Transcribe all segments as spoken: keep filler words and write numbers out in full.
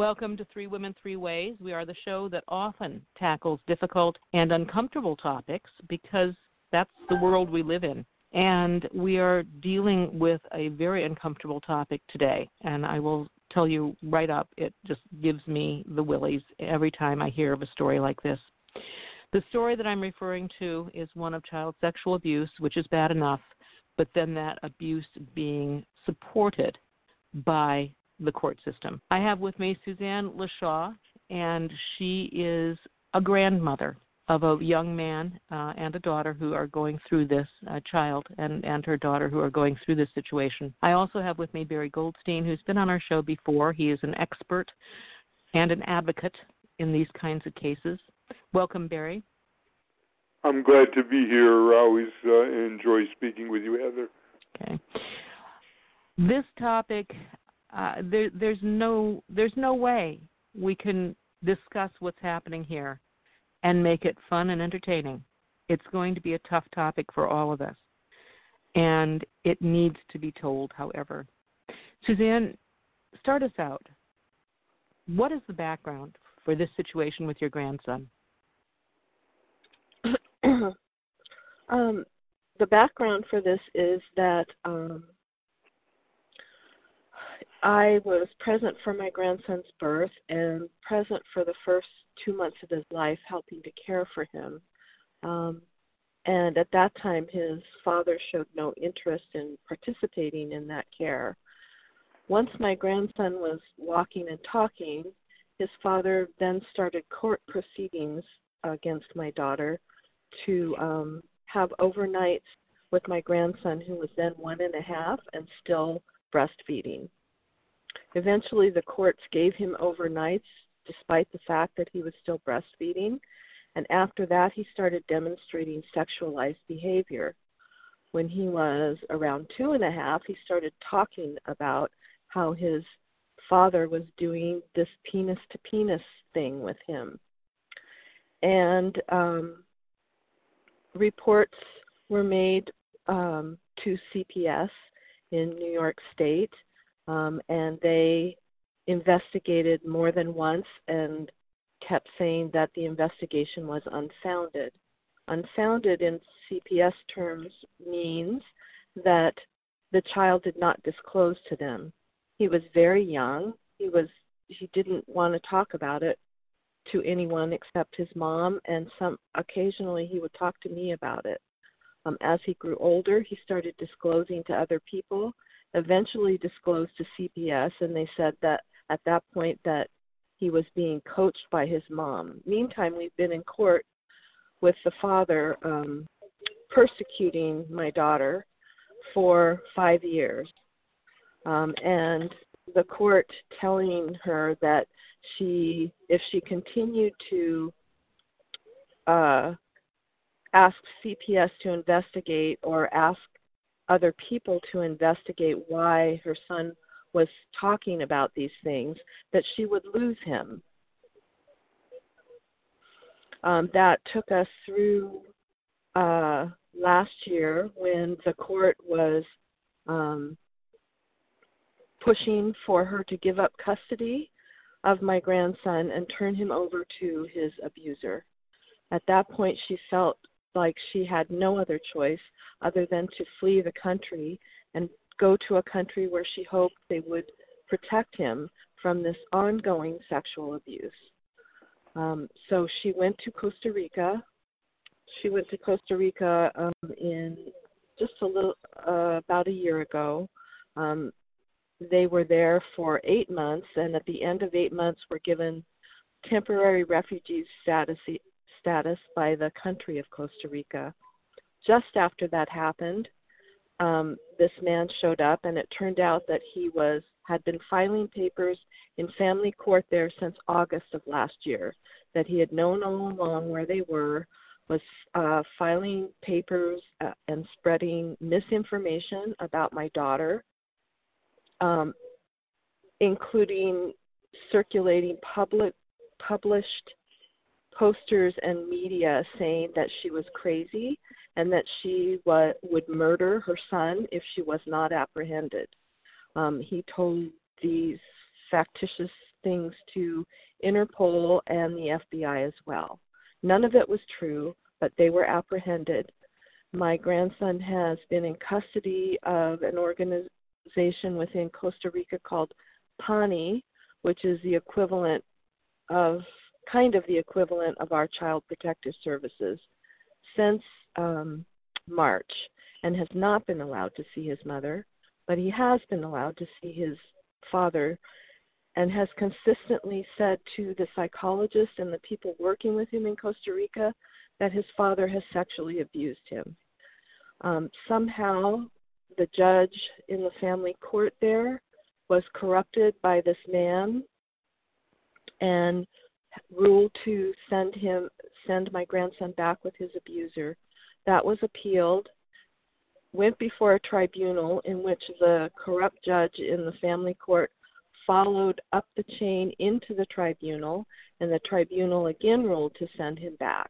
Welcome to Three Women, Three Ways. We are the show that often tackles difficult and uncomfortable topics because that's the world we live in. And we are dealing with a very uncomfortable topic today. And I will tell you right up, it just gives me the willies every time I hear of a story like this. The story that I'm referring to is one of child sexual abuse, which is bad enough, but then that abuse being supported by the court system. I have with me Suzanne LaShaw, and she is a grandmother of a young man uh, and a daughter who are going through this, a child and, and her daughter who are going through this situation. I also have with me Barry Goldstein, who's been on our show before. He is an expert and an advocate in these kinds of cases. Welcome, Barry. I'm glad to be here. I always uh, enjoy speaking with you, Heather. Okay. This topic, uh, there, there's no, there's no way we can discuss what's happening here and make it fun and entertaining. It's going to be a tough topic for all of us, and it needs to be told, however. Suzanne, start us out. What is the background for this situation with your grandson? um, the background for this is that um, I was present for my grandson's birth and present for the first two months of his life, helping to care for him. Um, and at that time, his father showed no interest in participating in that care. Once my grandson was walking and talking, his father then started court proceedings against my daughter to um, have overnights with my grandson, who was then one and a half and still breastfeeding. Eventually, the courts gave him overnights despite the fact that he was still breastfeeding, and after that, he started demonstrating sexualized behavior. When he was around two and a half, he started talking about how his father was doing this penis-to-penis thing with him. And um, reports were made um, to C P S in New York State, um, and they investigated more than once and kept saying that the investigation was unfounded. Unfounded in C P S terms means that the child did not disclose to them. He was very young. He was he didn't want to talk about it to anyone except his mom, and some occasionally he would talk to me about it. Um, as he grew older, he started disclosing to other people, eventually disclosed to C P S, and they said that at that point that he was being coached by his mom. Meantime, we've been in court with the father um, persecuting my daughter for five years. Um, and the court telling her that she, if she continued to uh, ask C P S to investigate or ask other people to investigate why her son was talking about these things, that she would lose him. Um, that took us through uh, last year when the court was um, pushing for her to give up custody of my grandson and turn him over to his abuser. At that point, she felt like she had no other choice other than to flee the country and go to a country where she hoped they would protect him from this ongoing sexual abuse. Um, so she went to Costa Rica. She went to Costa Rica um, in just a little, uh, about a year ago. Um, they were there for eight months, and at the end of eight months were given temporary refugee status, status by the country of Costa Rica. Just after that happened, um, this man showed up, and it turned out that he was had been filing papers in family court there since August of last year, that he had known all along where they were, was uh, filing papers uh, and spreading misinformation about my daughter, um, including circulating public published posters and media saying that she was crazy and that she wa- would murder her son if she was not apprehended. Um, he told these factitious things to Interpol and the F B I as well. None of it was true, but they were apprehended. My grandson has been in custody of an organization within Costa Rica called PANI, which is the equivalent of, kind of the equivalent of our Child Protective Services, since um, March, and has not been allowed to see his mother, but he has been allowed to see his father, and has consistently said to the psychologist and the people working with him in Costa Rica that his father has sexually abused him. Um, somehow, the judge in the family court there was corrupted by this man and ruled to send him, send my grandson back with his abuser. That was appealed, went before a tribunal in which the corrupt judge in the family court followed up the chain into the tribunal, and the tribunal again ruled to send him back.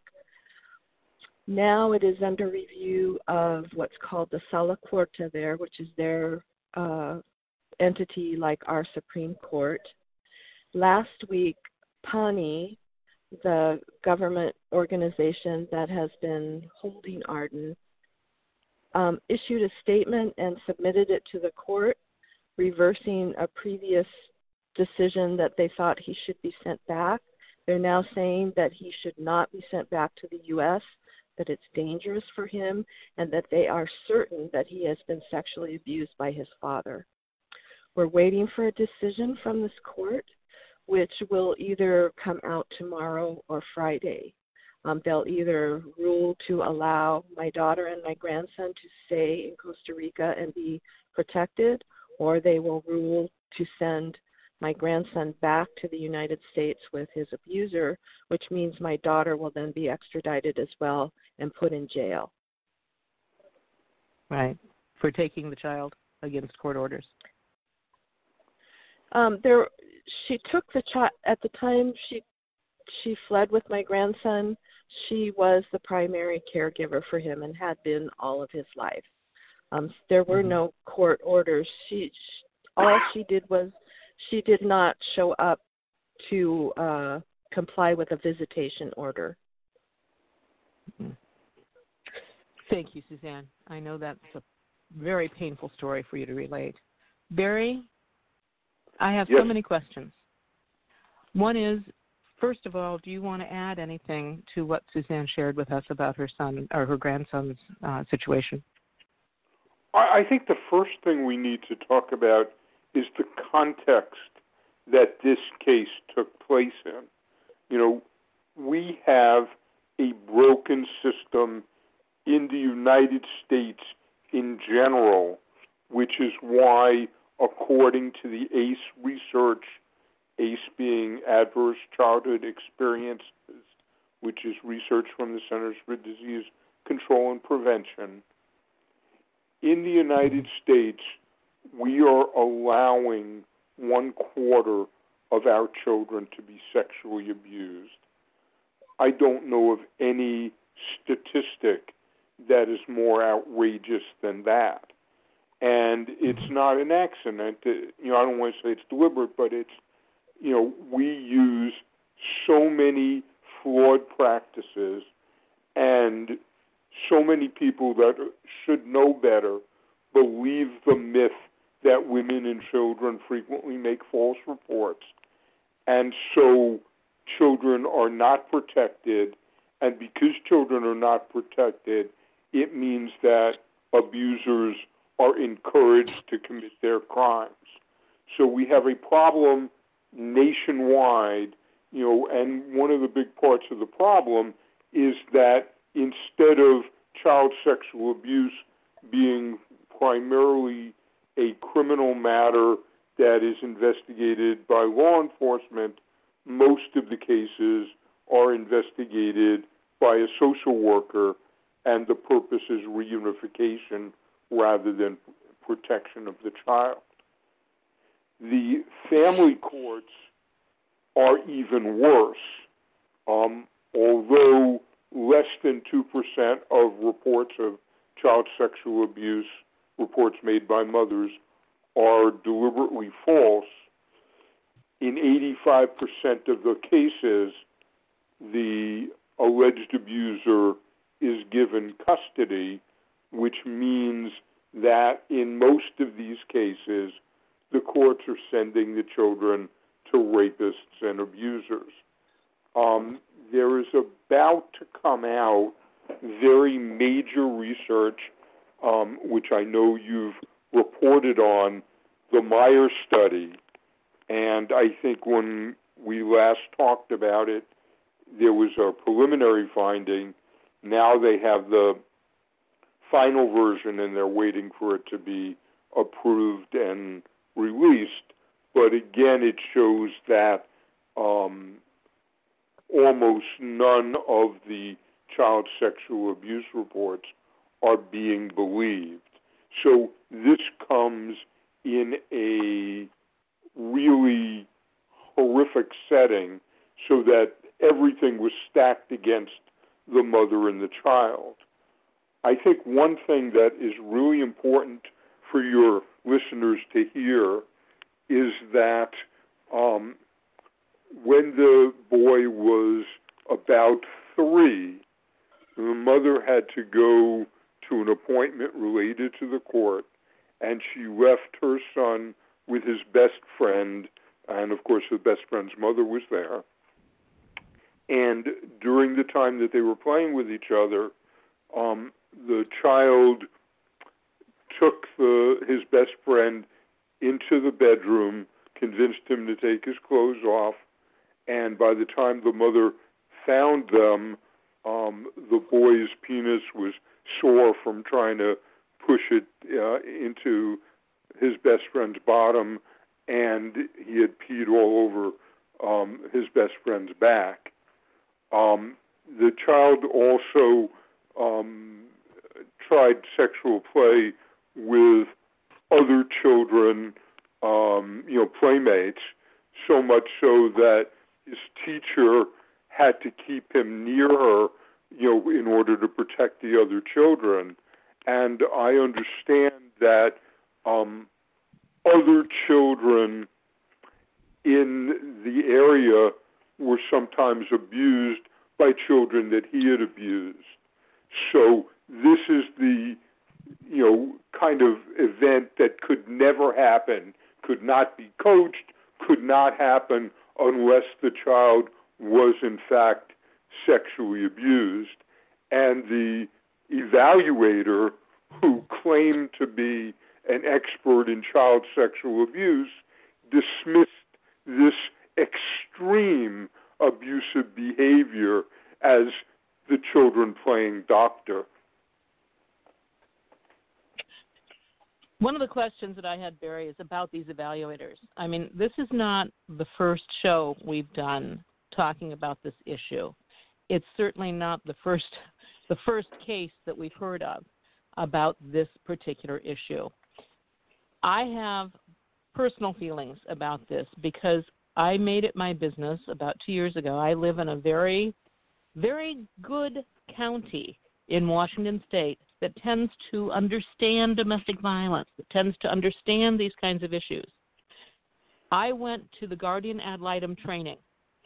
Now it is under review of what's called the Sala Corte there, which is their uh, entity like our Supreme Court. Last week, PANI, the government organization that has been holding Arden, um, issued a statement and submitted it to the court, reversing a previous decision that they thought he should be sent back. They're now saying that he should not be sent back to the U S, that it's dangerous for him, and that they are certain that he has been sexually abused by his father. We're waiting for a decision from this court, which will either come out tomorrow or Friday. Um, they'll either rule to allow my daughter and my grandson to stay in Costa Rica and be protected, or they will rule to send my grandson back to the United States with his abuser, which means my daughter will then be extradited as well and put in jail. Right, for taking the child against court orders. Um, there, she took the child at the time she she fled with my grandson. She was the primary caregiver for him and had been all of his life. Um, there were Mm-hmm. no court orders. She, she all she did was she did not show up to uh, comply with a visitation order. Mm-hmm. Thank you, Suzanne. I know that's a very painful story for you to relate. Barry, I have Yes. so many questions. One is, first of all, do you want to add anything to what Suzanne shared with us about her son or her grandson's uh, situation? I, I think the first thing we need to talk about is the context that this case took place in. You know, we have a broken system in the United States in general, which is why, according to the A C E research, A C E being Adverse Childhood Experiences, which is research from the Centers for Disease Control and Prevention, in the United States, we are allowing one quarter of our children to be sexually abused. I don't know of any statistic that is more outrageous than that. And it's not an accident. You know, I don't want to say it's deliberate, but it's, you know, we use so many flawed practices, and so many people that should know better believe the myth that women and children frequently make false reports. And so children are not protected, and because children are not protected, it means that abusers are encouraged to commit their crimes. So we have a problem nationwide, you know, and one of the big parts of the problem is that instead of child sexual abuse being primarily a criminal matter that is investigated by law enforcement, most of the cases are investigated by a social worker, and the purpose is reunification rather than protection of the child. The family courts are even worse. Um, although less than two percent of reports of child sexual abuse, reports made by mothers, are deliberately false, in eighty-five percent of the cases, the alleged abuser is given custody, which means that in most of these cases, the courts are sending the children to rapists and abusers. Um, there is about to come out very major research, um, which I know you've reported on, the Meyer study. And I think when we last talked about it, there was a preliminary finding. Now they have the final version, and they're waiting for it to be approved and released. But again, it shows that um, almost none of the child sexual abuse reports are being believed. So this comes in a really horrific setting, so that everything was stacked against the mother and the child. I think one thing that is really important for your listeners to hear is that um, when the boy was about three, the mother had to go to an appointment related to the court, and she left her son with his best friend, and of course the best friend's mother was there. And during the time that they were playing with each other, um, the child took the, his best friend into the bedroom, convinced him to take his clothes off, and by the time the mother found them, um, the boy's penis was sore from trying to push it uh, into his best friend's bottom, and he had peed all over um, his best friend's back. Um, the child also um, tried sexual play with other children, um, you know, playmates, so much so that his teacher had to keep him near her, you know, in order to protect the other children. And I understand that um, other children in the area were sometimes abused by children that he had abused. So this is the, you know, kind of event that could never happen, could not be coached, could not happen unless the child was in fact sexually abused. And the evaluator, who claimed to be an expert in child sexual abuse, dismissed this extreme abusive behavior as the children playing doctor. One of the questions that I had, Barry, is about these evaluators. I mean, this is not the first show we've done talking about this issue. It's certainly not the first the first case that we've heard of about this particular issue. I have personal feelings about this because I made it my business about two years ago. I live in a very, very good county in Washington State that tends to understand domestic violence, that tends to understand these kinds of issues. I went to the Guardian Ad Litem training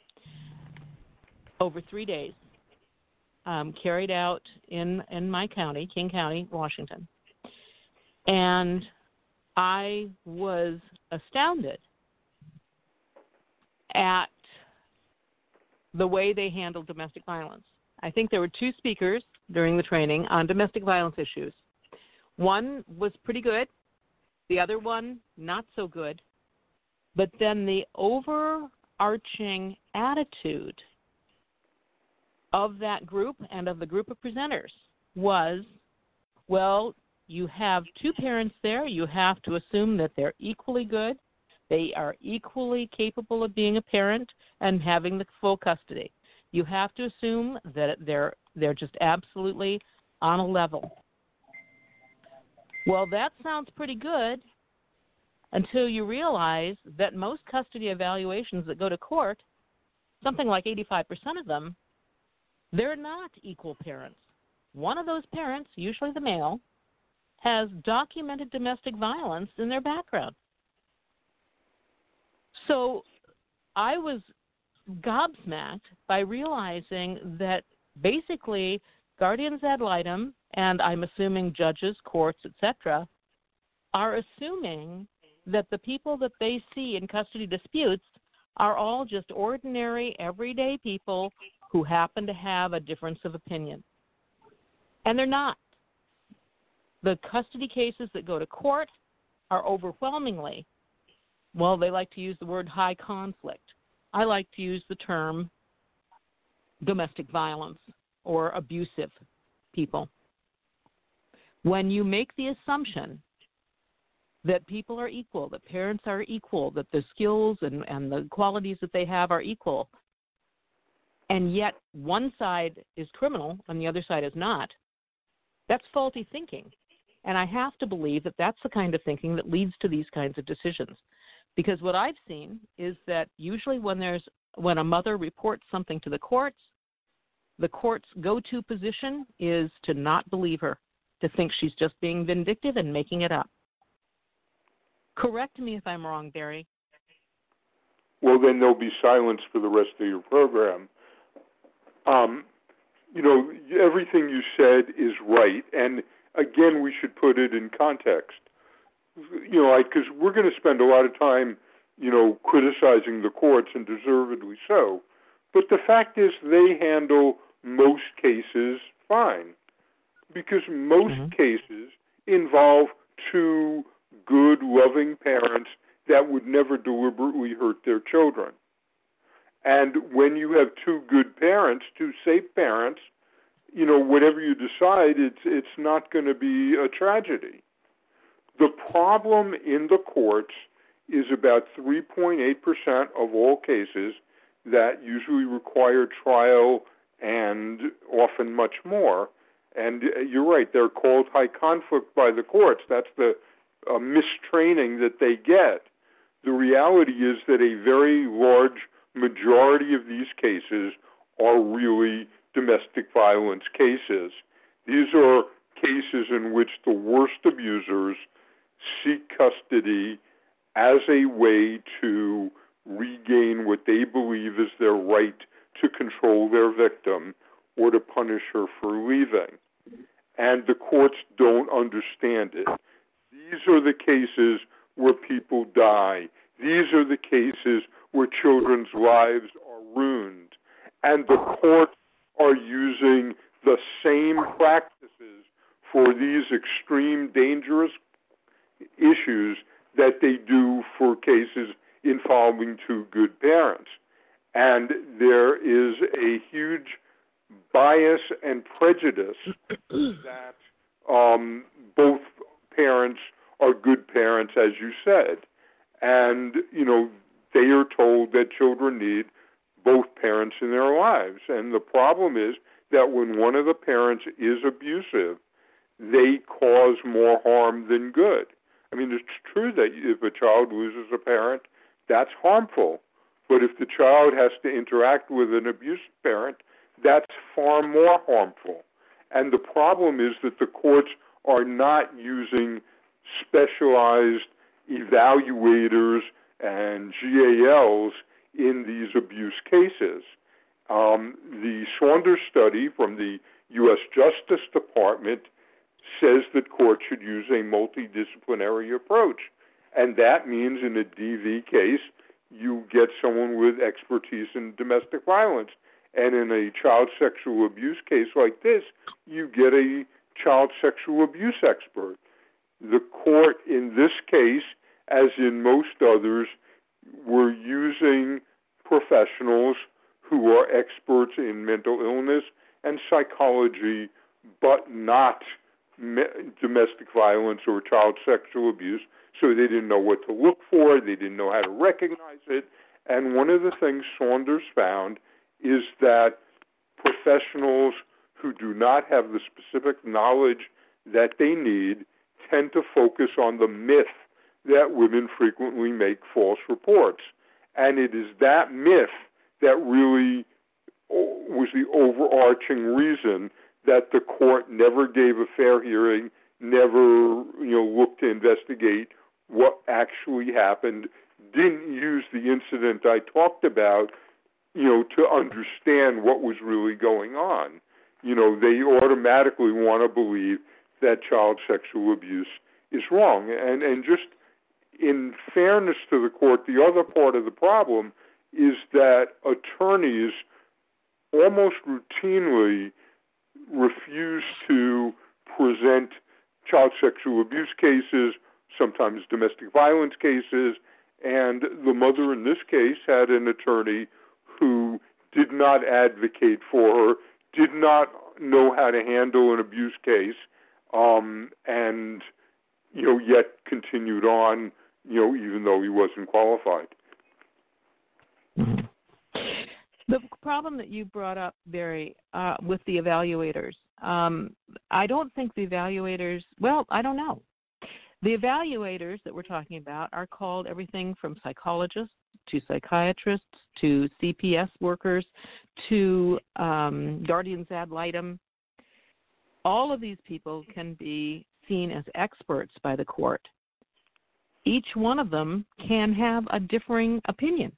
over three days, um, carried out in, in my county, King County, Washington. And I was astounded at the way they handled domestic violence. I think there were two speakers during the training on domestic violence issues. One was pretty good, the other one not so good. But then the overarching attitude of that group and of the group of presenters was, well, you have two parents there. You have to assume that they're equally good. They are equally capable of being a parent and having the full custody. You have to assume that they're they're just absolutely on a level. Well, that sounds pretty good until you realize that most custody evaluations that go to court, something like eighty-five percent of them, they're not equal parents. One of those parents, usually the male, has documented domestic violence in their background. So I was gobsmacked by realizing that basically guardians ad litem, and I'm assuming judges, courts, et cetera, are assuming that the people that they see in custody disputes are all just ordinary, everyday people who happen to have a difference of opinion. And they're not. The custody cases that go to court are overwhelmingly, well, they like to use the word high conflict. I like to use the term domestic violence or abusive people. When you make the assumption that people are equal, that parents are equal, that the skills and, and the qualities that they have are equal, and yet one side is criminal and the other side is not, that's faulty thinking. And I have to believe that that's the kind of thinking that leads to these kinds of decisions. Because what I've seen is that usually when there's when a mother reports something to the courts, the court's go-to position is to not believe her, to think she's just being vindictive and making it up. Correct me if I'm wrong, Barry. Well, then there'll be silence for the rest of your program. Um, you know, everything you said is right, and again, we should put it in context. You know, because we're going to spend a lot of time, you know, criticizing the courts, and deservedly so. But the fact is they handle most cases fine, because most mm-hmm. cases involve two good, loving parents that would never deliberately hurt their children. And when you have two good parents, two safe parents, you know, whatever you decide, it's it's not going to be a tragedy. The problem in the courts is about three point eight percent of all cases that usually require trial and often much more. And you're right, they're called high conflict by the courts. That's the uh, mistraining that they get. The reality is that a very large majority of these cases are really domestic violence cases. These are cases in which the worst abusers seek custody as a way to regain what they believe is their right to control their victim or to punish her for leaving. And the courts don't understand it. These are the cases where people die. These are the cases where children's lives are ruined. And the courts are using the same practices for these extreme, dangerous issues that they do for cases involving two good parents. And there is a huge bias and prejudice that um, both parents are good parents, as you said. And, you know, they are told that children need both parents in their lives. And the problem is that when one of the parents is abusive, they cause more harm than good. I mean, it's true that if a child loses a parent, that's harmful. But if the child has to interact with an abusive parent, that's far more harmful. And the problem is that the courts are not using specialized evaluators and G A Ls in these abuse cases. Um, the Saunders study from the U S Justice Department says that courts should use a multidisciplinary approach. And that means in a D V case, you get someone with expertise in domestic violence. And in a child sexual abuse case like this, you get a child sexual abuse expert. The court in this case, as in most others, were using professionals who are experts in mental illness and psychology, but not me- domestic violence or child sexual abuse, so they didn't know what to look for, they didn't know how to recognize it. And one of the things Saunders found is that professionals who do not have the specific knowledge that they need tend to focus on the myth that women frequently make false reports. And it is that myth that really was the overarching reason that the court never gave a fair hearing, never, you know, looked to investigate what actually happened, didn't use the incident I talked about, you know, to understand what was really going on. You know, they automatically want to believe that child sexual abuse is wrong. And, and just in fairness to the court, the other part of the problem is that attorneys almost routinely refuse to present child sexual abuse cases, sometimes domestic violence cases, and the mother in this case had an attorney who did not advocate for her, did not know how to handle an abuse case, um, and, you know, yet continued on, you know, even though he wasn't qualified. Mm-hmm. The problem that you brought up, Barry, uh, with the evaluators, um, I don't think the evaluators, well, I don't know. The evaluators that we're talking about are called everything from psychologists to psychiatrists to C P S workers to um, guardians ad litem. All of these people can be seen as experts by the court. Each one of them can have a differing opinion.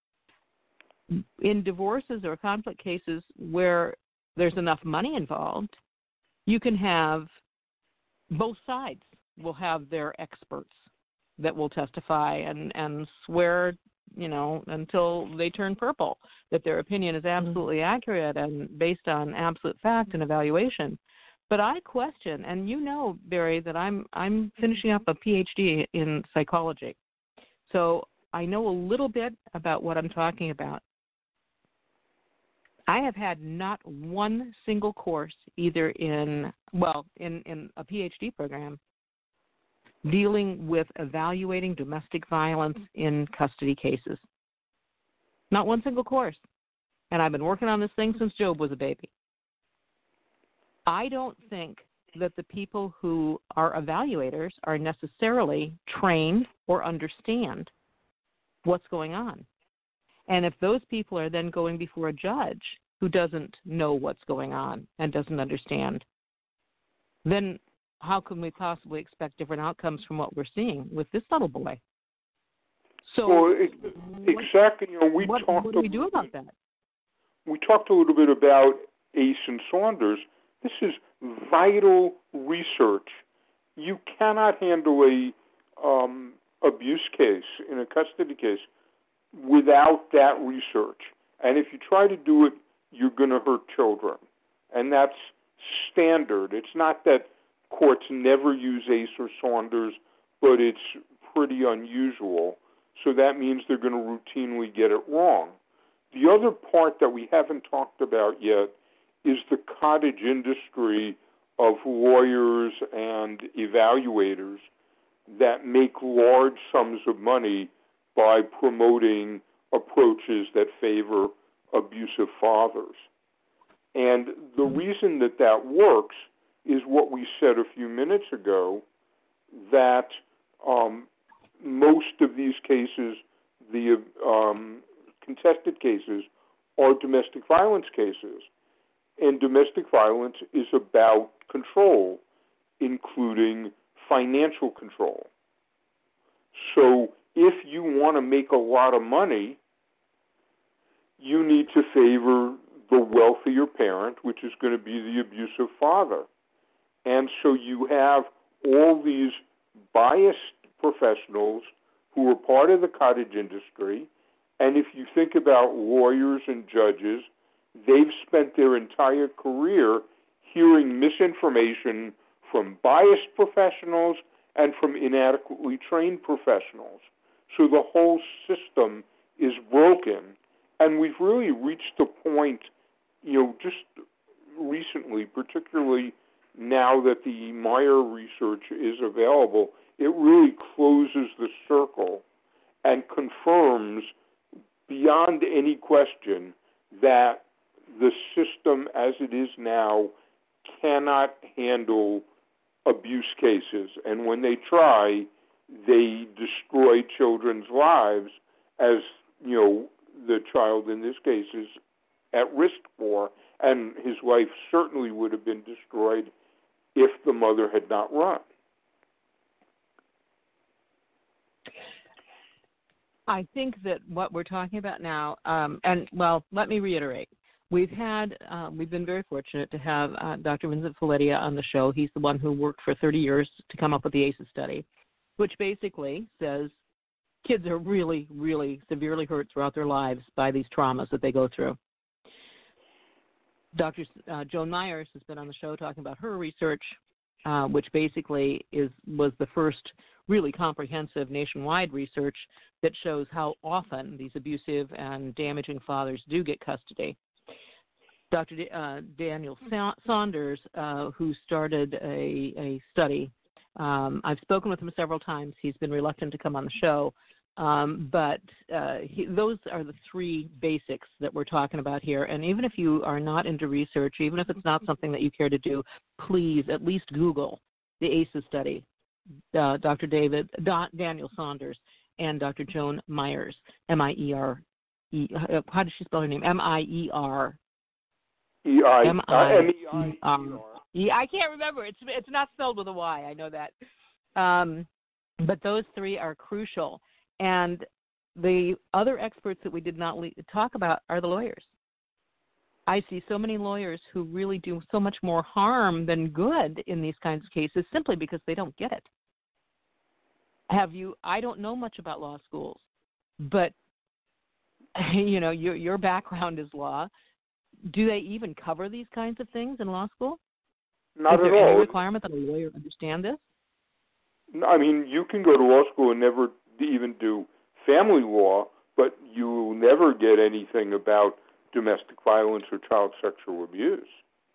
In divorces or conflict cases where there's enough money involved, you can have both sides will have their experts that will testify and, and swear, you know, until they turn purple, that their opinion is absolutely accurate and based on absolute fact and evaluation. But I question, and you know, Barry, that I'm I'm finishing up a P H D in psychology. So I know a little bit about what I'm talking about. I have had not one single course, either in, well, in, in a P H D program, dealing with evaluating domestic violence in custody cases. Not one single course. And I've been working on this thing since Job was a baby. I don't think that the people who are evaluators are necessarily trained or understand what's going on. And if those people are then going before a judge who doesn't know what's going on and doesn't understand, then how can we possibly expect different outcomes from what we're seeing with this little boy? So, well, it, exactly. You know, we what, talked. What do we do about that? We talked a little bit about Ace and Saunders. This is vital research. You cannot handle a um, abuse case in a custody case without that research. And if you try to do it, you're going to hurt children. And that's standard. It's not that courts never use Ace or Saunders, but it's pretty unusual. So that means they're going to routinely get it wrong. The other part that we haven't talked about yet is the cottage industry of lawyers and evaluators that make large sums of money by promoting approaches that favor abusive fathers. And the reason that that works is what we said a few minutes ago, that um, most of these cases, the um, contested cases, are domestic violence cases. And domestic violence is about control, including financial control. So if you want to make a lot of money, you need to favor the wealthier parent, which is going to be the abusive father. And so you have all these biased professionals who are part of the cottage industry. And if you think about lawyers and judges, they've spent their entire career hearing misinformation from biased professionals and from inadequately trained professionals. So the whole system is broken. And we've really reached a point, you know, just recently, particularly now that the Meyer research is available, it really closes the circle and confirms beyond any question that the system as it is now cannot handle abuse cases. And when they try, they destroy children's lives, as, you know, the child in this case is at risk for, and his life certainly would have been destroyed if the mother had not run. I think that what we're talking about now, um, and well, let me reiterate. We've had, uh, we've been very fortunate to have uh, Doctor Vincent Felidia on the show. He's the one who worked for thirty years to come up with the A C Es study, which basically says kids are really, really severely hurt throughout their lives by these traumas that they go through. Doctor Uh, Joan Myers has been on the show talking about her research, uh, which basically is was the first really comprehensive nationwide research that shows how often these abusive and damaging fathers do get custody. Doctor D- uh, Daniel Sa- Saunders, uh, who started a, a study, um, I've spoken with him several times. He's been reluctant to come on the show, um, but uh, he, those are the three basics that we're talking about here. And even if you are not into research, even if it's not something that you care to do, please at least Google the A C Es study, uh, Doctor David da- Daniel Saunders and Doctor Joan Myers, M I E R. E, how does she spell her name? M I E R. E I M I M E E I E R. R. Yeah, I can't remember. It's it's not spelled with a Y. I know that. Um, but those three are crucial. And the other experts that we did not le- talk about are the lawyers. I see so many lawyers who really do so much more harm than good in these kinds of cases simply because they don't get it. Have you? I don't know much about law schools, but you know, your your background is law. Do they even cover these kinds of things in law school? Not is there at all. any requirement that a lawyer understand this? I mean, you can go to law school and never even do family law, but you will never get anything about domestic violence or child sexual abuse.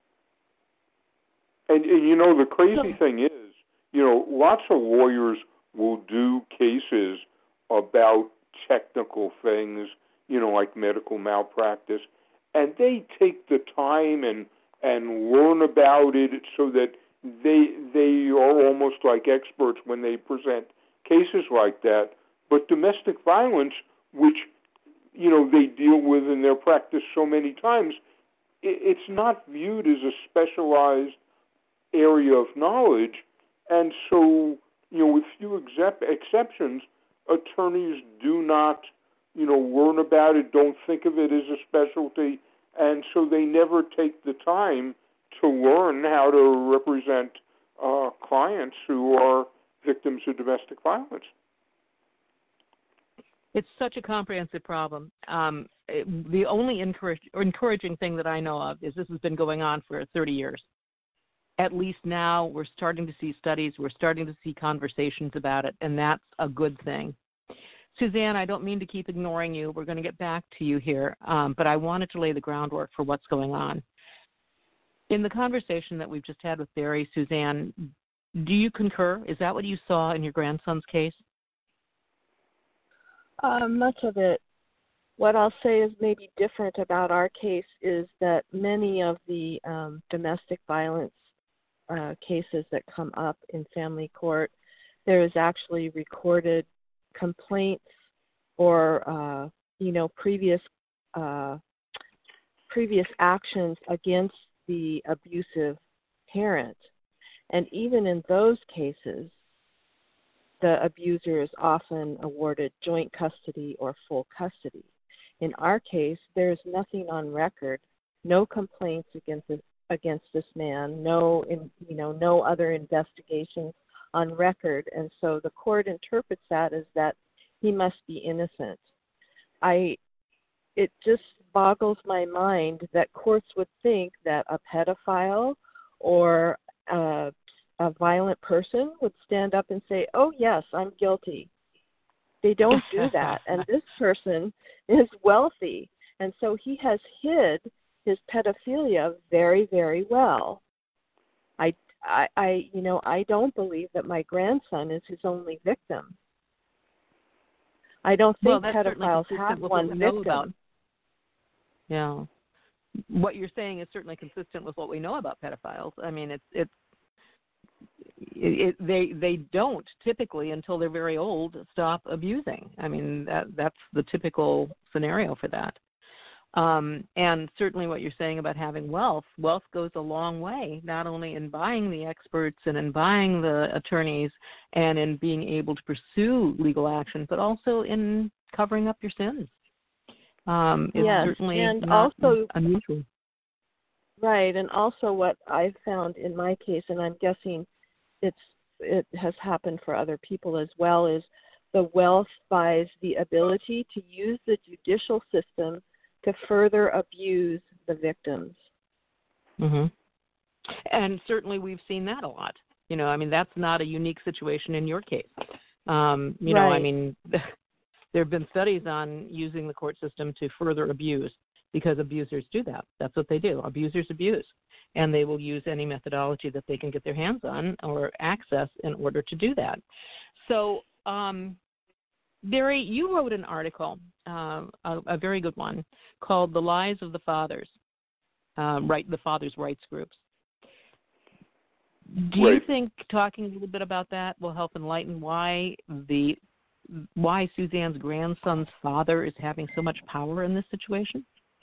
And, and you know, the crazy thing is, you know, lots of lawyers will do cases about technical things, you know, like medical malpractice, and they take the time and and learn about it so that they they are almost like experts when they present cases like that. But domestic violence, which, you know, they deal with in their practice so many times, it, it's not viewed as a specialized area of knowledge. And so, you know, with few except, exceptions, attorneys do not, you know, learn about it, don't think of it as a specialty, and so they never take the time to learn how to represent uh, clients who are victims of domestic violence. It's such a comprehensive problem. Um, it, the only encourage, encouraging thing that I know of is this has been going on for thirty years. At least now we're starting to see studies, we're starting to see conversations about it, and that's a good thing. Suzanne, I don't mean to keep ignoring you. We're going to get back to you here, um, but I wanted to lay the groundwork for what's going on. In the conversation that we've just had with Barry, Suzanne, do you concur? Is that what you saw in your grandson's case? Uh, much of it. What I'll say is maybe different about our case is that many of the um, domestic violence uh, cases that come up in family court, there is actually recorded complaints or uh, you know previous uh, previous actions against the abusive parent, and even in those cases, the abuser is often awarded joint custody or full custody. In our case, there's nothing on record, no complaints against this, against this man, no in, you know no other investigations on record, and so the court interprets that as that he must be innocent. I, it just boggles my mind that courts would think that a pedophile or a, a violent person would stand up and say, "Oh yes, I'm guilty." They don't do that, and this person is wealthy, and so he has hid his pedophilia very, very well. I I, I, you know, I don't believe that my grandson is his only victim. I don't think well, pedophiles have one victim. About. Yeah, what you're saying is certainly consistent with what we know about pedophiles. I mean, it's it's it, it, they they don't typically until they're very old stop abusing. I mean, that that's the typical scenario for that. Um, and certainly what you're saying about having wealth, wealth goes a long way, not only in buying the experts and in buying the attorneys and in being able to pursue legal action, but also in covering up your sins. Um, it's yes, certainly and not also, unusual. Right, and also what I've found in my case, and I'm guessing it's it has happened for other people as well, is the wealth buys the ability to use the judicial system to further abuse the victims. Mm-hmm. And certainly we've seen that a lot. You know, I mean, that's not a unique situation in your case. Um, you right. know, I mean, there have been studies on using the court system to further abuse, because abusers do that. That's what they do. Abusers abuse. And they will use any methodology that they can get their hands on or access in order to do that. So, um, Barry, you wrote an article, uh, a, a very good one, called "The Lies of the Fathers," uh, right? The Fathers' Rights Groups. Do right. you think talking a little bit about that will help enlighten why the why Suzanne's grandson's father is having so much power in this situation?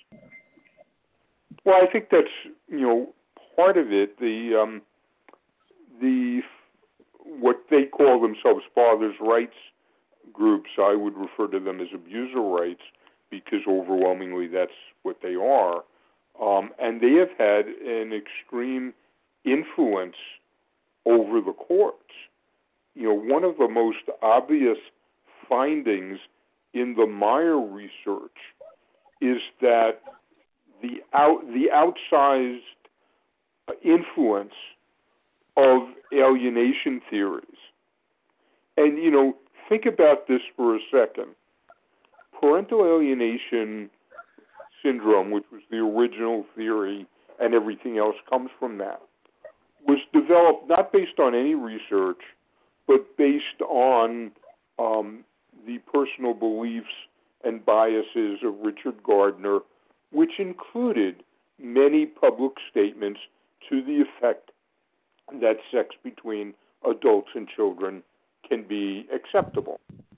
Well, I think that's, you know, part of it. The um, the what they call themselves fathers' rights groups, I would refer to them as abuser rights, because overwhelmingly that's what they are. Um, and they have had an extreme influence over the courts. You know, one of the most obvious findings in the Meyer research is that the out the outsized influence of alienation theories. And, you know, think about this for a second. Parental alienation syndrome, which was the original theory, and everything else comes from that, was developed not based on any research, but based on um, the personal beliefs and biases of Richard Gardner, which included many public statements to the effect that sex between adults and children can be acceptable.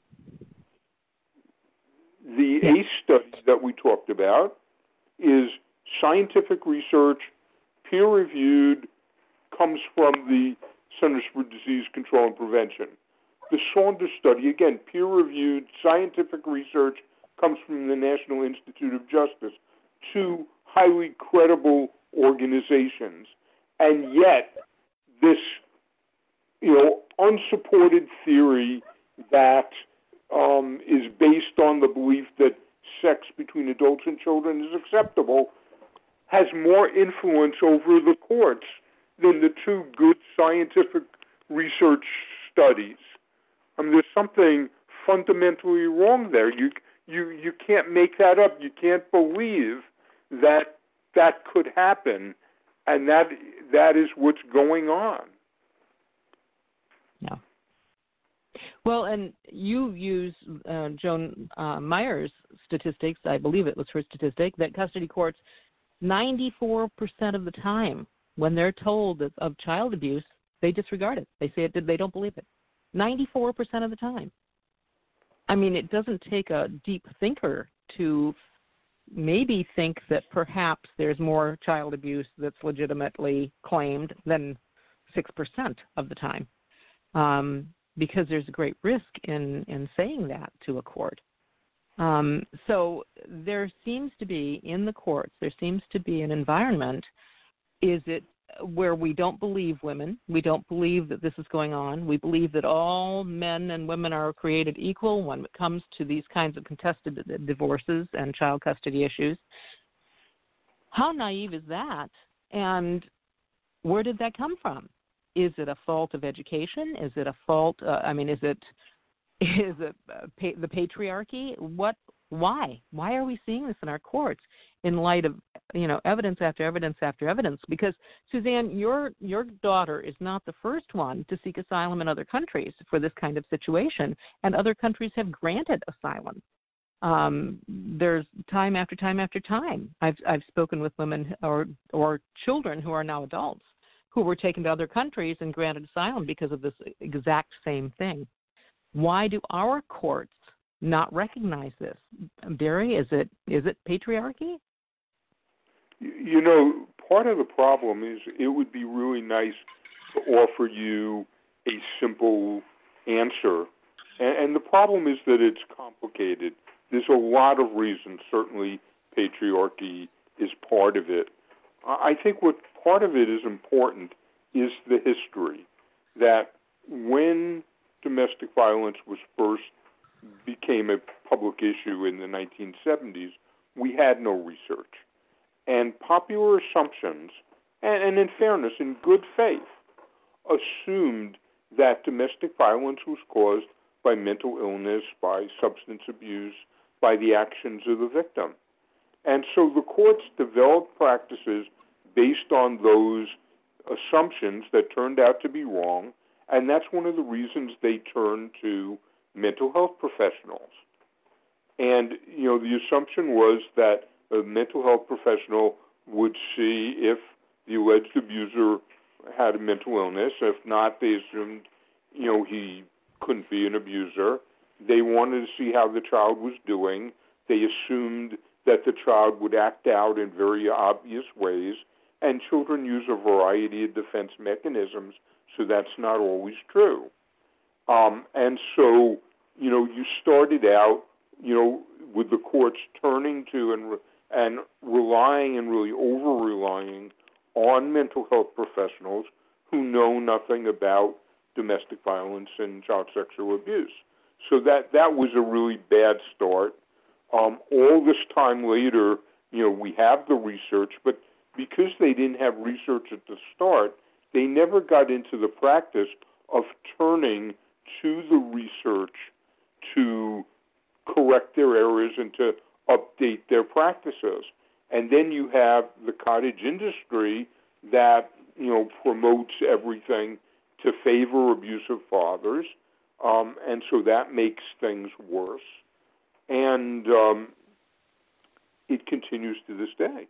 The Yeah. ACE study that we talked about is scientific research, peer-reviewed, comes from the Centers for Disease Control and Prevention. The Saunders study, again, peer-reviewed scientific research, comes from the National Institute of Justice, two highly credible organizations. And yet, this, you know, unsupported theory that um, is based on the belief that sex between adults and children is acceptable has more influence over the courts than the two good scientific research studies. I mean, there's something fundamentally wrong there. You you you can't make that up. You can't believe that that could happen, and that that is what's going on. Yeah. Well, and you use uh, Joan uh, Meyer's statistics, I believe it was her statistic, that custody courts, ninety-four percent of the time, when they're told of, of child abuse, they disregard it. They say it, they don't believe it. ninety-four percent of the time. I mean, it doesn't take a deep thinker to maybe think that perhaps there's more child abuse that's legitimately claimed than six percent of the time. Um, because there's a great risk in, in saying that to a court. Um, so there seems to be, in the courts, there seems to be an environment, is it where we don't believe women, we don't believe that this is going on, we believe that all men and women are created equal when it comes to these kinds of contested divorces and child custody issues. How naive is that? And where did that come from? Is it a fault of education? Is it a fault? Uh, I mean, is it is it uh, pa- the patriarchy? What? Why? Why are we seeing this in our courts in light of, you know, evidence after evidence after evidence? Because Suzanne, your your daughter is not the first one to seek asylum in other countries for this kind of situation, and other countries have granted asylum. Um, there's time after time after time. I've I've spoken with women or or children who are now adults, who were taken to other countries and granted asylum because of this exact same thing. Why do our courts not recognize this? Barry, is it is it patriarchy? You know, part of the problem is it would be really nice to offer you a simple answer. And, and the problem is that it's complicated. There's a lot of reasons. Certainly patriarchy is part of it. I think what part of it is important is the history, that when domestic violence was first became a public issue in the nineteen seventies, we had no research. And popular assumptions, and, and in fairness, in good faith, assumed that domestic violence was caused by mental illness, by substance abuse, by the actions of the victim. And so the courts developed practices based on those assumptions that turned out to be wrong, and that's one of the reasons they turned to mental health professionals. And, you know, the assumption was that a mental health professional would see if the alleged abuser had a mental illness. If not, they assumed, you know, he couldn't be an abuser. They wanted to see how the child was doing. They assumed that the child would act out in very obvious ways, and children use a variety of defense mechanisms, so that's not always true. Um, and so, you know, you started out, you know, with the courts turning to and re- and relying and really over-relying on mental health professionals who know nothing about domestic violence and child sexual abuse. So that, that was a really bad start. Um, all this time later, you know, we have the research, but because they didn't have research at the start, they never got into the practice of turning to the research to correct their errors and to update their practices. And then you have the cottage industry that, you know, promotes everything to favor abusive fathers, um, and so that makes things worse. And um, it continues to this day.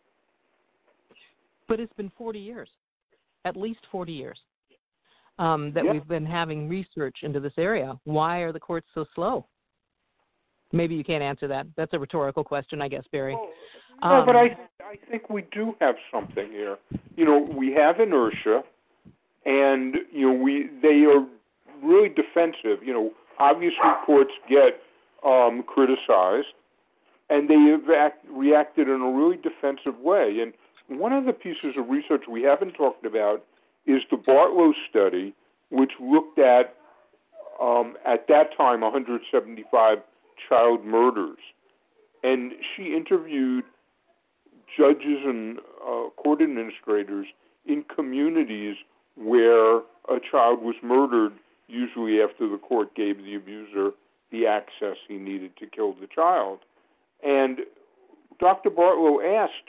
But it's been forty years, at least forty years, um, that yeah. we've been having research into this area. Why are the courts so slow? Maybe you can't answer that. That's a rhetorical question, I guess, Barry. Well, no, um, but I, I think we do have something here. You know, we have inertia, and, you know, we they are really defensive. You know, obviously courts get um, criticized, and they have act, reacted in a really defensive way. And one of the pieces of research we haven't talked about is the Bartlow study, which looked at, um, at that time, one hundred seventy-five child murders. And she interviewed judges and uh, court administrators in communities where a child was murdered, usually after the court gave the abuser the access he needed to kill the child. And Doctor Bartlow asked,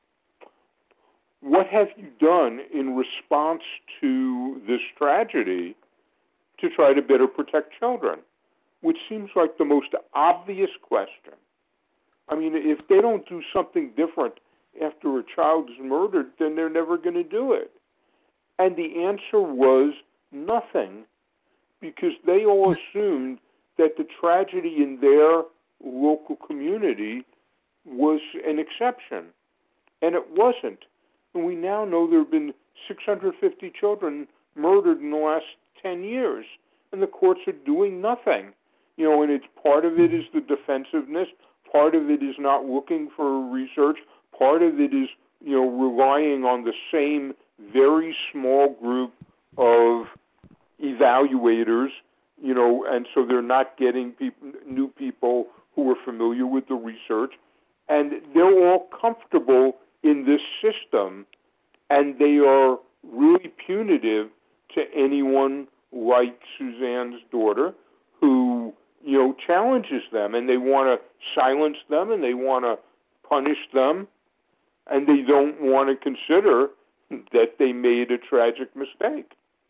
what have you done in response to this tragedy to try to better protect children? Which seems like the most obvious question. I mean, if they don't do something different after a child is murdered, then they're never going to do it. And the answer was nothing, because they all assumed that the tragedy in their local community was an exception, and it wasn't. And we now know there have been six hundred fifty children murdered in the last ten years, and the courts are doing nothing. You know, and it's part of it is the defensiveness, part of it is not looking for research, part of it is, you know, relying on the same very small group of evaluators, you know, and so they're not getting people, new people who are familiar with the research, and they're all comfortable in this system, and they are really punitive to anyone like Suzanne's daughter who, you know, challenges them, and they want to silence them, and they want to punish them, and they don't want to consider that they made a tragic mistake.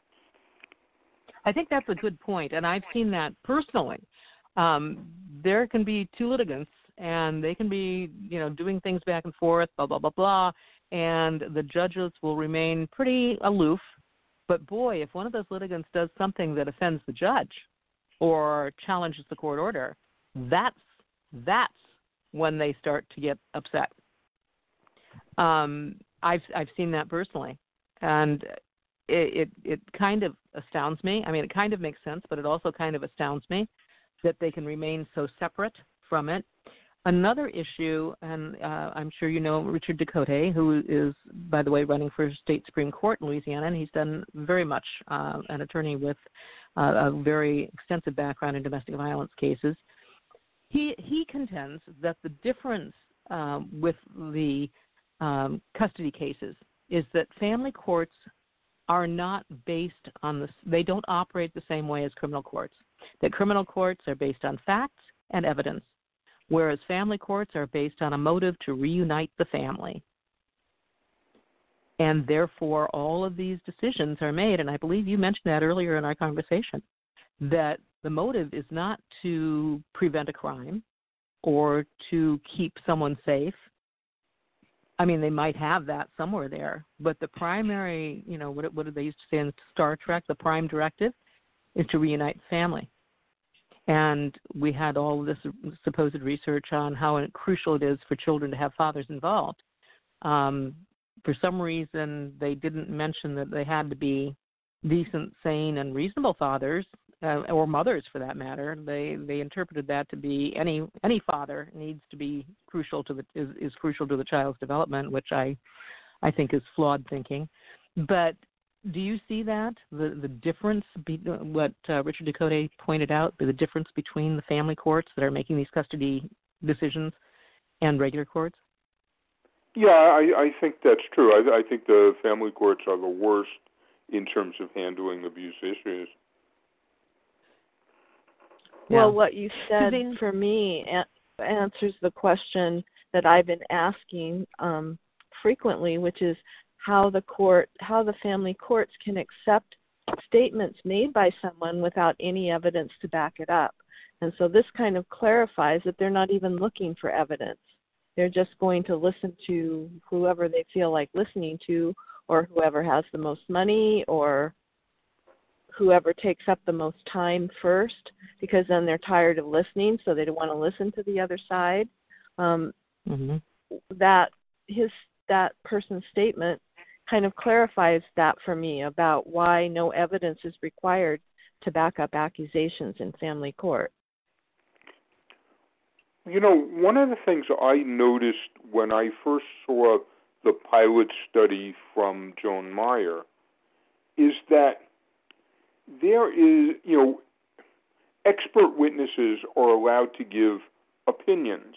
I think that's a good point, and I've seen that personally. Um, there can be two litigants, and they can be, you know, doing things back and forth, blah, blah, blah, blah, and the judges will remain pretty aloof. But, boy, if one of those litigants does something that offends the judge or challenges the court order, that's that's when they start to get upset. Um, I've I've seen that personally, and it, it it kind of astounds me. I mean, it kind of makes sense, but it also kind of astounds me that they can remain so separate from it. Another issue, and uh, I'm sure you know Richard Ducote, who is, by the way, running for state Supreme Court in Louisiana, and he's done very much uh, an attorney with uh, a very extensive background in domestic violence cases. He he contends that the difference um, with the um, custody cases is that family courts are not based on this; they don't operate the same way as criminal courts. That criminal courts are based on facts and evidence, whereas family courts are based on a motive to reunite the family. And therefore, all of these decisions are made, and I believe you mentioned that earlier in our conversation, that the motive is not to prevent a crime or to keep someone safe. I mean, they might have that somewhere there, but the primary, you know, what, what did they used to say in Star Trek, the prime directive is to reunite the family. And we had all of this supposed research on how crucial it is for children to have fathers involved. Um, for some reason, they didn't mention that they had to be decent, sane, and reasonable fathers, uh, or mothers for that matter. They they interpreted that to be any any father needs to be crucial to the is, is crucial to the child's development, which I I think is flawed thinking. But do you see that, the the difference, be, what uh, Richard Ducote pointed out, the difference between the family courts that are making these custody decisions and regular courts? Yeah, I, I think that's true. I, I think the family courts are the worst in terms of handling abuse issues. Well, Yeah. what you said for me a- answers the question that I've been asking um, frequently, which is how the court, how the family courts can accept statements made by someone without any evidence to back it up. And so this kind of clarifies that they're not even looking for evidence. They're just going to listen to whoever they feel like listening to, or whoever has the most money, or whoever takes up the most time first, because then they're tired of listening, so they don't want to listen to the other side. Um, mm-hmm. That his that person's statement kind of clarifies that for me about why no evidence is required to back up accusations in family court. You know, one of the things I noticed when I first saw the pilot study from Joan Meyer is that there is, you know, expert witnesses are allowed to give opinions,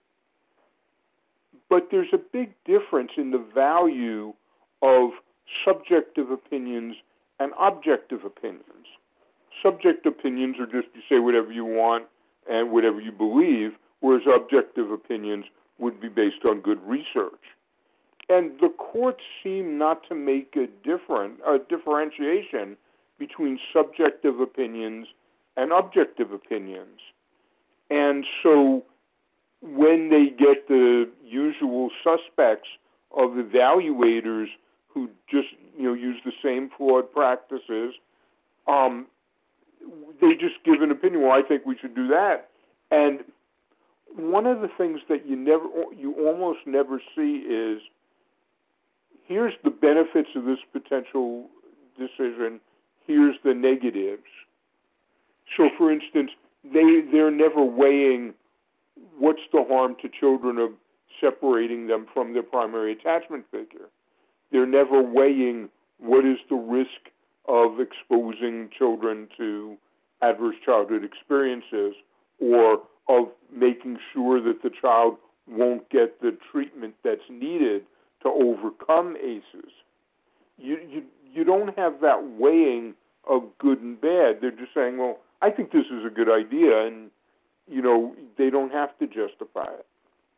but there's a big difference in the value of subjective opinions and objective opinions. Subjective opinions are just you say whatever you want and whatever you believe, whereas objective opinions would be based on good research. And the courts seem not to make a different a differentiation between subjective opinions and objective opinions. And so when they get the usual suspects of evaluators who just, you know, use the same flawed practices, um, they just give an opinion, well, I think we should do that. And one of the things that you never, you almost never see is, here's the benefits of this potential decision, here's the negatives. So, for instance, they, they're never weighing what's the harm to children of separating them from their primary attachment figure. They're never weighing what is the risk of exposing children to adverse childhood experiences, or of making sure that the child won't get the treatment that's needed to overcome A C Es. You, you, you don't have that weighing of good and bad. They're just saying, well, I think this is a good idea, and, you know, they don't have to justify it.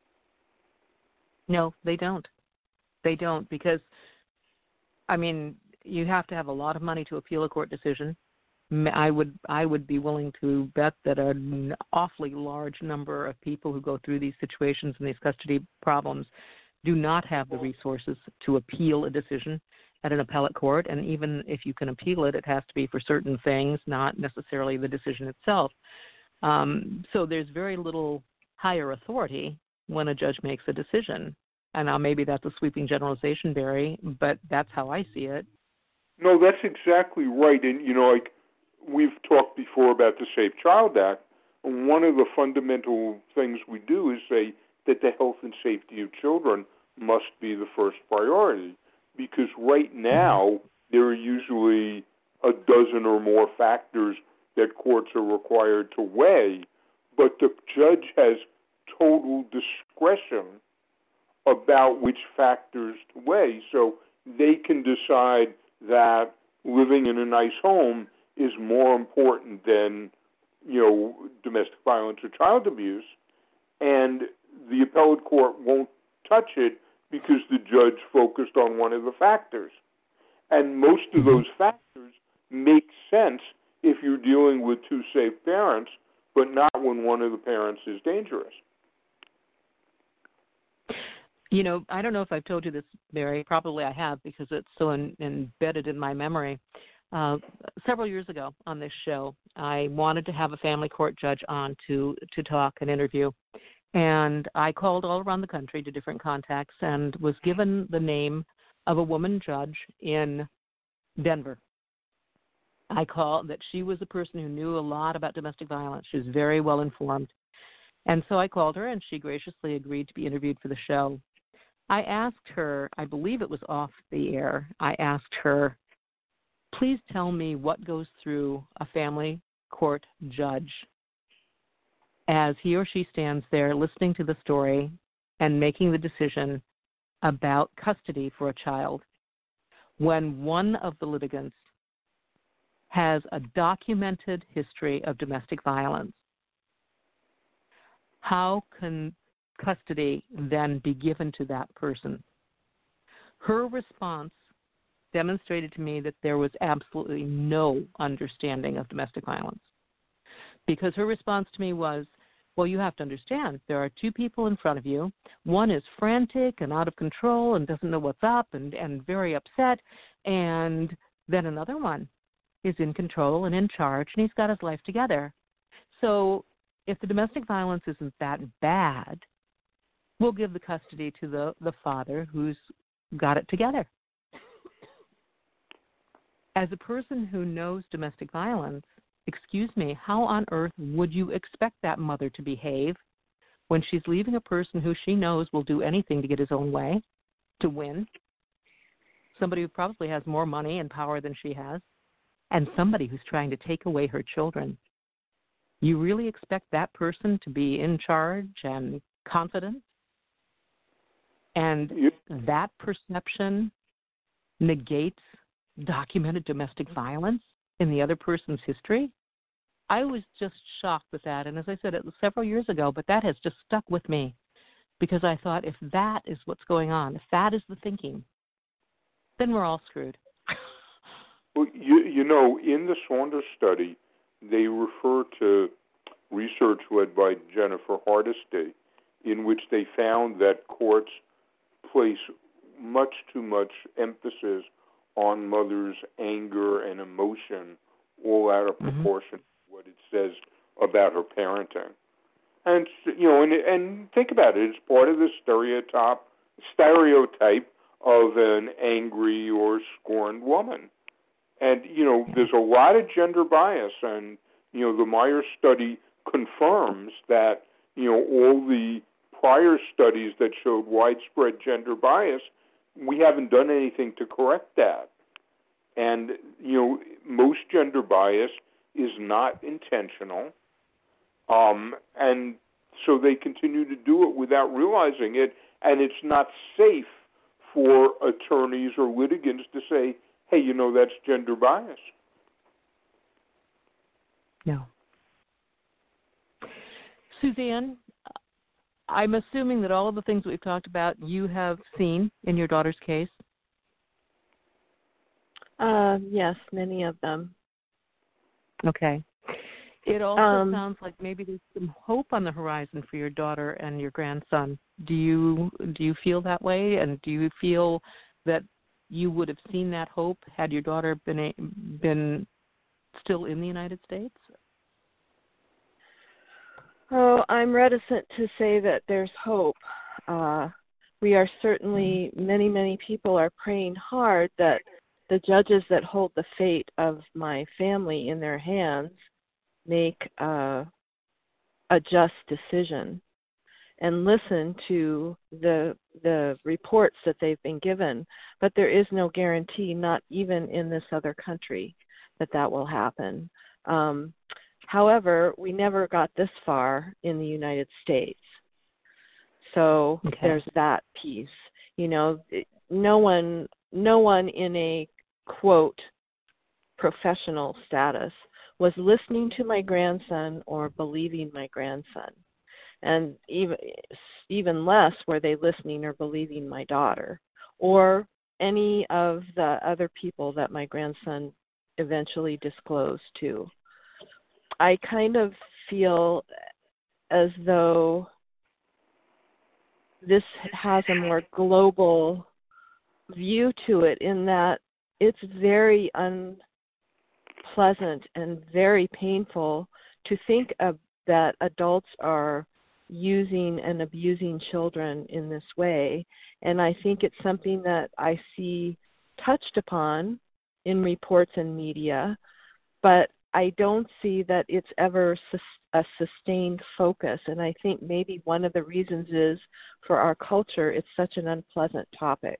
No, they don't. They don't, because, I mean, you have to have a lot of money to appeal a court decision. I would I would be willing to bet that an awfully large number of people who go through these situations and these custody problems do not have the resources to appeal a decision at an appellate court. And even if you can appeal it, it has to be for certain things, not necessarily the decision itself. Um, so there's very little higher authority when a judge makes a decision. And now maybe that's a sweeping generalization, Barry, but that's how I see it. No, that's exactly right. And, you know, like we've talked before about the Safe Child Act. And one of the fundamental things we do is say that the health and safety of children must be the first priority. Because right now, there are usually a dozen or more factors that courts are required to weigh, but the judge has total discretion about which factors to weigh. So they can decide that living in a nice home is more important than, you know, domestic violence or child abuse, and the appellate court won't touch it because the judge focused on one of the factors. And most of those factors make sense if you're dealing with two safe parents, but not when one of the parents is dangerous. You know, I don't know if I've told you this, Barry. Probably I have because it's so in, embedded in my memory. Uh, several years ago on this show, I wanted to have a family court judge on to, to talk and interview. And I called all around the country to different contacts and was given the name of a woman judge in Denver. I called that she was a person who knew a lot about domestic violence. She was very well informed. And so I called her, and she graciously agreed to be interviewed for the show. I asked her, I believe it was off the air, I asked her, please tell me what goes through a family court judge as he or she stands there listening to the story and making the decision about custody for a child when one of the litigants has a documented history of domestic violence. How can custody then be given to that person? Her response demonstrated to me that there was absolutely no understanding of domestic violence, because her response to me was, well, you have to understand, there are two people in front of you. One is frantic and out of control and doesn't know what's up and, and very upset, and then another one is in control and in charge, and he's got his life together. So if the domestic violence isn't that bad, we'll give the custody to the, the father who's got it together. As a person who knows domestic violence, excuse me, how on earth would you expect that mother to behave when she's leaving a person who she knows will do anything to get his own way, to win, somebody who probably has more money and power than she has, and somebody who's trying to take away her children? You really expect that person to be in charge and confident? And that perception negates documented domestic violence in the other person's history? I was just shocked with that. And as I said, it was several years ago, but that has just stuck with me because I thought if that is what's going on, if that is the thinking, then we're all screwed. Well, you, you know, in the Saunders study, they refer to research led by Jennifer Hardesty, in which they found that courts place much too much emphasis on mother's anger and emotion, all out of mm-hmm. proportion to what it says about her parenting. And, you know, and, and think about it, it's part of the stereotype, stereotype of an angry or scorned woman. And, you know, there's a lot of gender bias, and, you know, the Myers study confirms that, you know, all the prior studies that showed widespread gender bias, we haven't done anything to correct that. And, you know, most gender bias is not intentional, um, and so they continue to do it without realizing it, and it's not safe for attorneys or litigants to say, hey, you know, that's gender bias. No. Suzanne, I'm assuming that all of the things that we've talked about you have seen in your daughter's case? Uh, yes, many of them. Okay. It also um, sounds like maybe there's some hope on the horizon for your daughter and your grandson. Do you do you feel that way? And do you feel that you would have seen that hope had your daughter been a, been still in the United States? Oh, I'm reticent to say that there's hope. Uh, we are certainly, many, many people are praying hard that the judges that hold the fate of my family in their hands make uh, a just decision and listen to the the reports that they've been given. But there is no guarantee, not even in this other country, that that will happen. Um, however, we never got this far in the United States. So Okay. there's that piece. You know, no one, no one in a, quote, professional status was listening to my grandson or believing my grandson. And even even less were they listening or believing my daughter or any of the other people that my grandson eventually disclosed to. I kind of feel as though this has a more global view to it, in that it's very unpleasant and very painful to think of that adults are using and abusing children in this way. And I think it's something that I see touched upon in reports and media, but I don't see that it's ever a sustained focus. And I think maybe one of the reasons is, for our culture, it's such an unpleasant topic.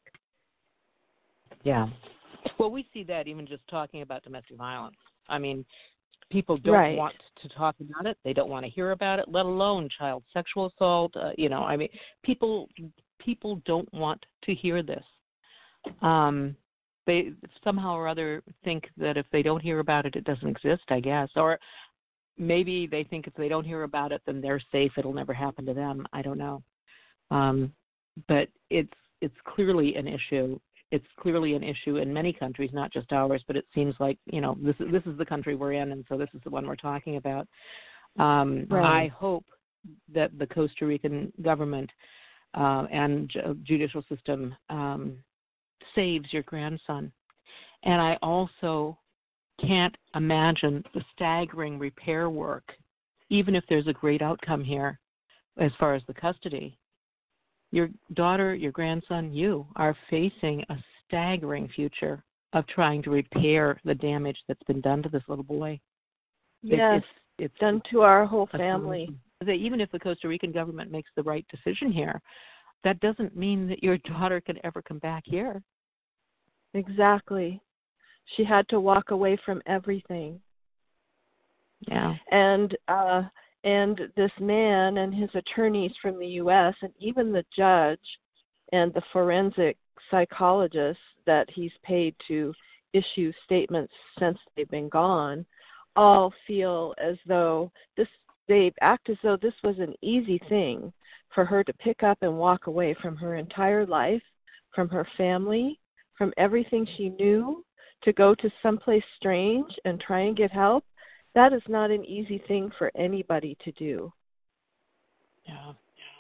Yeah. Well, we see that even just talking about domestic violence. I mean, people don't right. want to talk about it. They don't want to hear about it, let alone child sexual assault. Uh, you know, I mean, people people don't want to hear this. Um, they somehow or other think that if they don't hear about it, it doesn't exist, I guess. Or maybe they think if they don't hear about it, then they're safe. It'll never happen to them. I don't know. Um, but it's it's clearly an issue. It's clearly an issue in many countries, not just ours, but it seems like, you know, this is, this is the country we're in, and so this is the one we're talking about. Um, right. I hope that the Costa Rican government uh, and ju- judicial system um, saves your grandson. And I also can't imagine the staggering repair work, even if there's a great outcome here as far as the custody. Your daughter, your grandson, you are facing a staggering future of trying to repair the damage that's been done to this little boy. Yes, it, it's, it's done to our whole family. Even if the Costa Rican government makes the right decision here, that doesn't mean that your daughter can ever come back here. Exactly. She had to walk away from everything. Yeah. And uh And this man and his attorneys from the U S and even the judge and the forensic psychologists that he's paid to issue statements since they've been gone all feel as though this, they act as though this was an easy thing for her to pick up and walk away from her entire life, from her family, from everything she knew, to go to someplace strange and try and get help. That is not an easy thing for anybody to do. Yeah.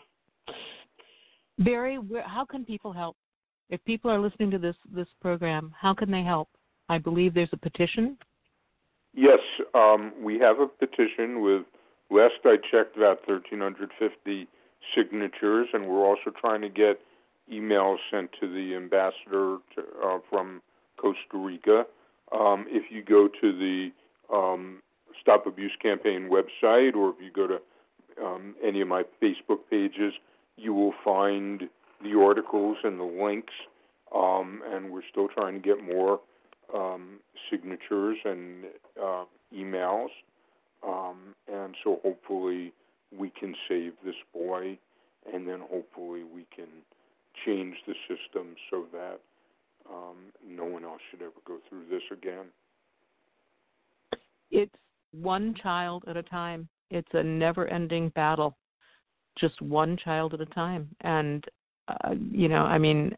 Barry, where, how can people help? If people are listening to this, this program, how can they help? I believe there's a petition. Yes, um, we have a petition with, last I checked, about one thousand three hundred fifty signatures, and we're also trying to get emails sent to the ambassador to, uh, from Costa Rica. Um, if you go to the um, Stop Abuse Campaign website, or if you go to um, any of my Facebook pages, you will find the articles and the links, um, and we're still trying to get more um, signatures and uh, emails, um, and so hopefully we can save this boy, and then hopefully we can change the system so that um, no one else should ever go through this again. It's one child at a time. It's a never-ending battle, just one child at a time. And, uh, you know, I mean,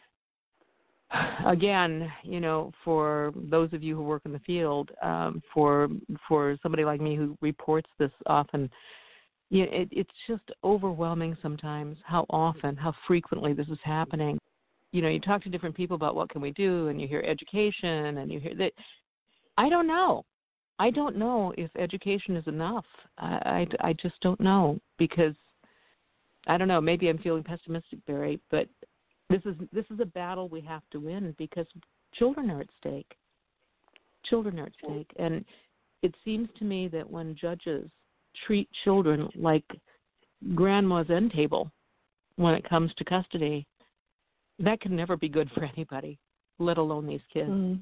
again, you know, for those of you who work in the field, um, for for somebody like me who reports this often, you know, it, it's just overwhelming sometimes how often, how frequently this is happening. You know, you talk to different people about what can we do, and you hear education, and you hear that. I don't know. I don't know if education is enough. I, I, I just don't know because, I don't know, maybe I'm feeling pessimistic, Barry, but this is this is a battle we have to win because children are at stake. Children are at stake. And it seems to me that when judges treat children like grandma's end table when it comes to custody, that can never be good for anybody, let alone these kids. Mm.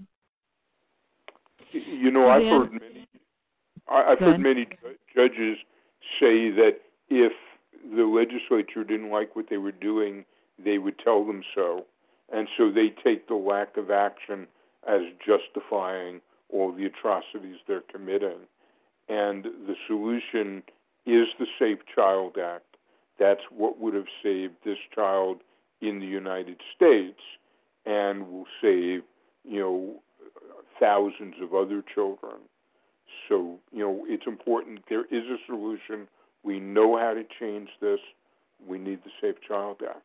You know, I've heard many. I've heard many judges say that if the legislature didn't like what they were doing, they would tell them so, and so they take the lack of action as justifying all the atrocities they're committing. And the solution is the Safe Child Act. That's what would have saved this child in the United States and will save, you know, thousands of other children. So, you know, it's important. There is a solution. We know how to change this. We need the Safe Child Act.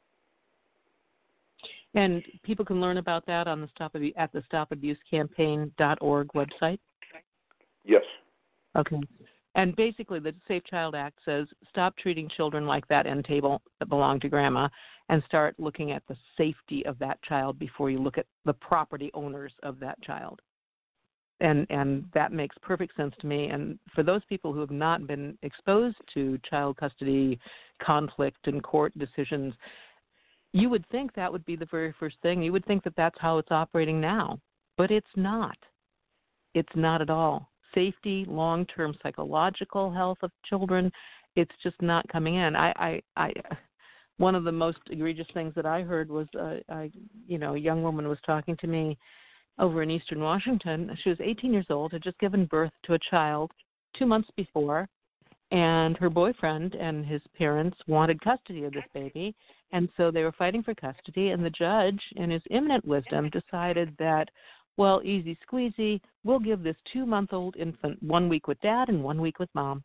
And people can learn about that on the Stop Abuse, at the stop abuse campaign dot org website? Yes. Okay. And basically the Safe Child Act says stop treating children like that end table that belong to grandma and start looking at the safety of that child before you look at the property owners of that child. And and that makes perfect sense to me. And for those people who have not been exposed to child custody conflict and court decisions, you would think that would be the very first thing. You would think that that's how it's operating now. But it's not. It's not at all. Safety, long-term psychological health of children, it's just not coming in. I, I, I one of the most egregious things that I heard was, uh, I, you know, a young woman was talking to me over in Eastern Washington. She was eighteen years old, had just given birth to a child two months before, and her boyfriend and his parents wanted custody of this baby, and so they were fighting for custody, and the judge, in his eminent wisdom, decided that, well, easy squeezy, we'll give this two-month-old infant one week with dad and one week with mom.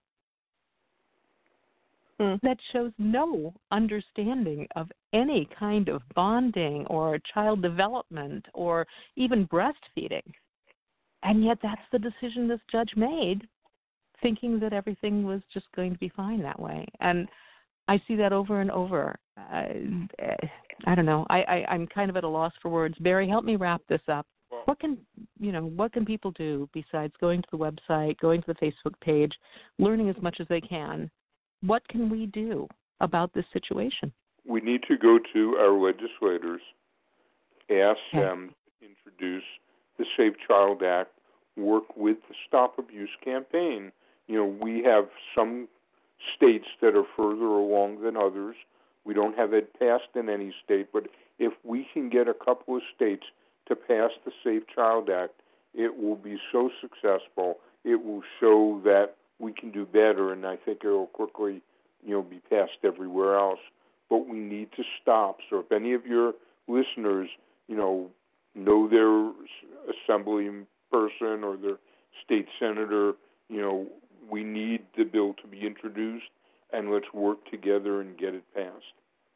Mm. That shows no understanding of any kind of bonding or child development or even breastfeeding. And yet that's the decision this judge made, thinking that everything was just going to be fine that way. And I see that over and over. I, I don't know. I, I, I'm kind of at a loss for words. Barry, help me wrap this up. What can you know? What can people do besides going to the website, going to the Facebook page, learning as much as they can? What can we do about this situation? We need to go to our legislators, ask okay. them to introduce the Safe Child Act, work with the Stop Abuse campaign. You know, we have some states that are further along than others. We don't have it passed in any state, but if we can get a couple of states to pass the Safe Child Act, it will be so successful. It will show that we can do better, and I think it will quickly, you know, be passed everywhere else. But we need to stop. So if any of your listeners, you know, know their assembly person or their state senator, you know, we need the bill to be introduced, and let's work together and get it passed.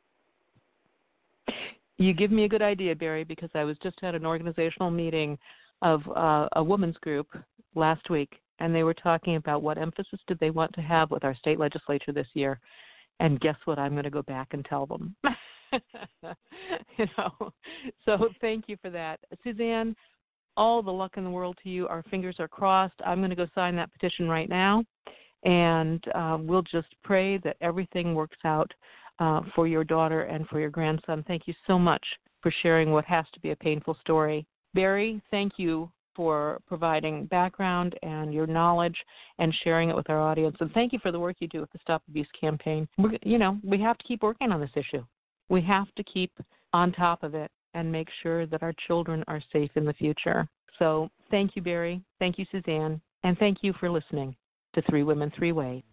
You give me a good idea, Barry, because I was just at an organizational meeting of uh, a women's group last week, and they were talking about what emphasis did they want to have with our state legislature this year. And guess what? I'm going to go back and tell them. you know, so thank you for that. Suzanne, all the luck in the world to you. Our fingers are crossed. I'm going to go sign that petition right now, and uh, we'll just pray that everything works out uh, for your daughter and for your grandson. Thank you so much for sharing what has to be a painful story. Barry, thank you for providing background and your knowledge and sharing it with our audience. And thank you for the work you do with the Stop Abuse campaign. We're, you know, we have to keep working on this issue. We have to keep on top of it and make sure that our children are safe in the future. So thank you, Barry. Thank you, Suzanne. And thank you for listening to Three Women, Three Ways.